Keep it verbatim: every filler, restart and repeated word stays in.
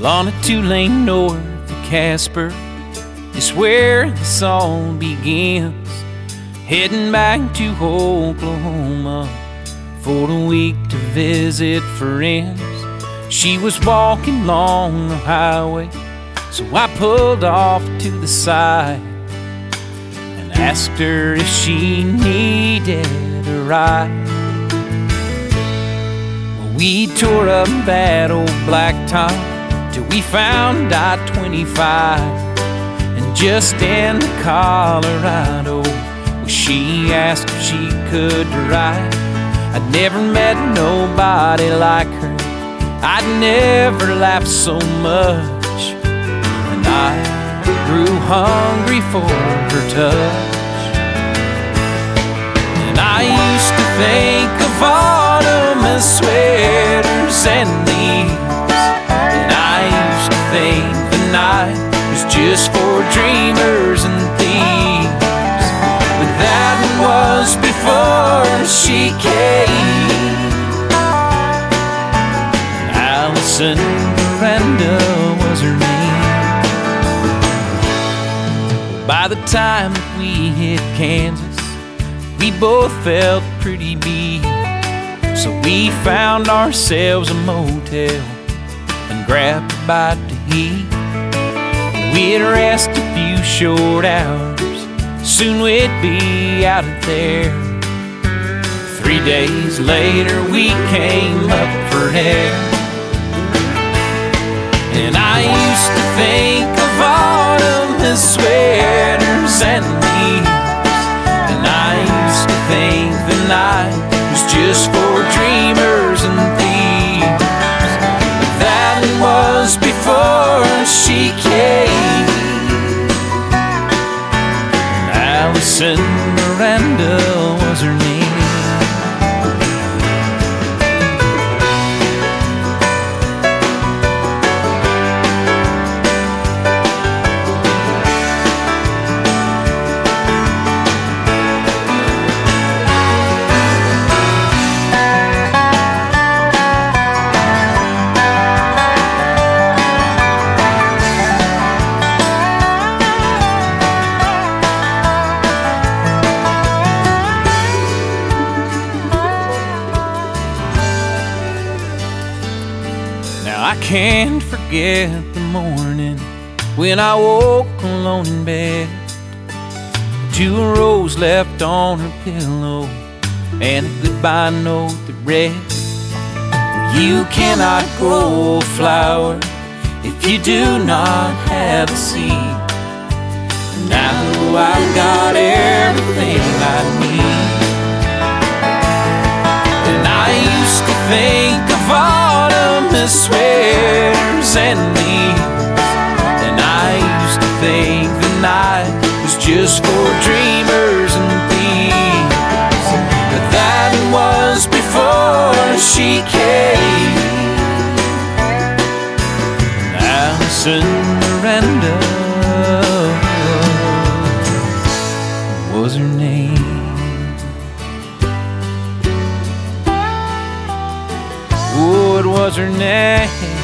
on a two-lane north of Casper is where this all begins. Heading back to Oklahoma for a week to visit friends. She was walking along the highway, so I pulled off to the side and asked her if she needed a ride. Well, we tore up that old blacktop till we found I twenty-five, and just in Colorado, well, she asked if she could ride. I'd never met nobody like her, I'd never laughed so much, and I grew hungry for her touch. And I used to think of autumn as sweaters and leaves, and I used to think the night was just for dreamers and thieves. But that was before she came. Allison Miranda was her name. By the time that we hit Kansas, we both felt pretty beat, so we found ourselves a motel and grabbed a bite to eat. We'd rest a few short hours, soon we'd be out of there. Three days later we came up for air. And I used to think of autumn as sweaters and leaves, and I used to think the night was just for dreamers and thieves. But that was before she came. Allison Miranda was her name. I can't forget the morning when I woke alone in bed to a rose left on her pillow and a goodbye note that read, you cannot grow a flower if you do not have a seed. Now I've got everything I need. And I used to think of autumn as sweaters and leaves, and I used to think the night was just for dreamers and thieves. But that was before she came. Allison Miranda was her name. Oh, it was her name.